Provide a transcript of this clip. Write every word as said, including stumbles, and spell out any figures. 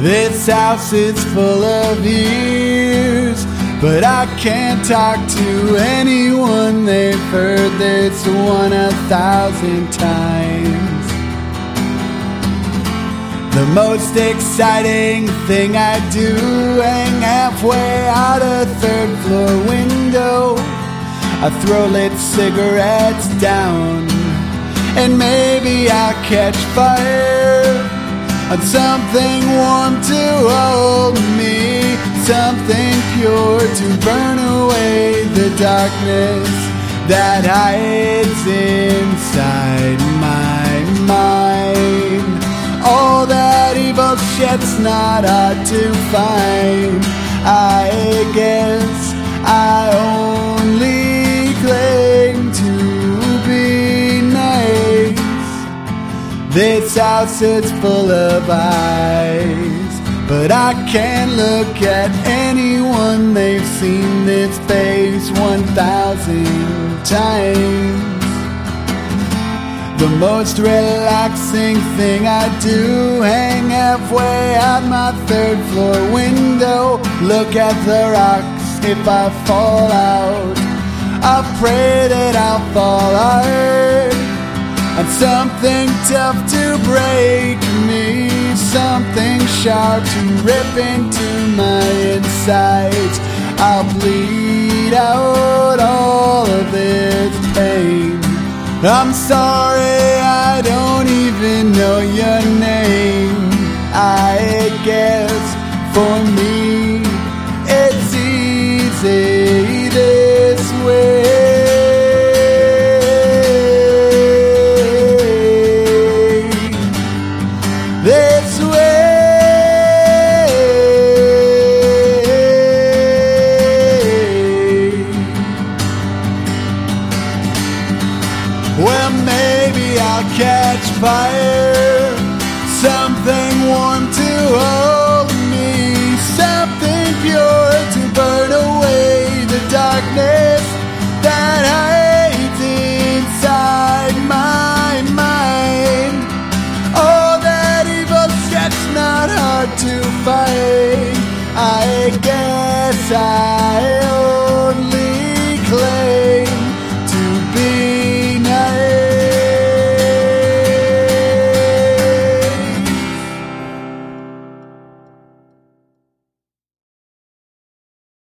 This house is full of ears, but I can't talk to anyone. They've heard this one a thousand times. The most exciting thing I do, hang halfway out a third floor window. I throw lit cigarettes down, and maybe I'll catch fire on something warm to hold me, something pure to burn away the darkness that hides inside my mind. All that evil shit's not hard to find. I guess I only claim to be nice. This house is full of eyes, but I can't look at anyone. They've seen this face one thousand times. The most relaxing thing I do, hang halfway out my third floor window, look at the rocks. If I fall out, I pray that I'll fall hard on something tough to break me, something sharp to rip into my insides. I'll bleed out all of this pain. I'm sorry, I don't even know your name. I guess for me it's easy this way. This way. Well, maybe I'll catch fire, something warm to hold me, something pure to burn away the darkness that hides inside my mind. Oh, that evil shit's not hard to fight. I guess I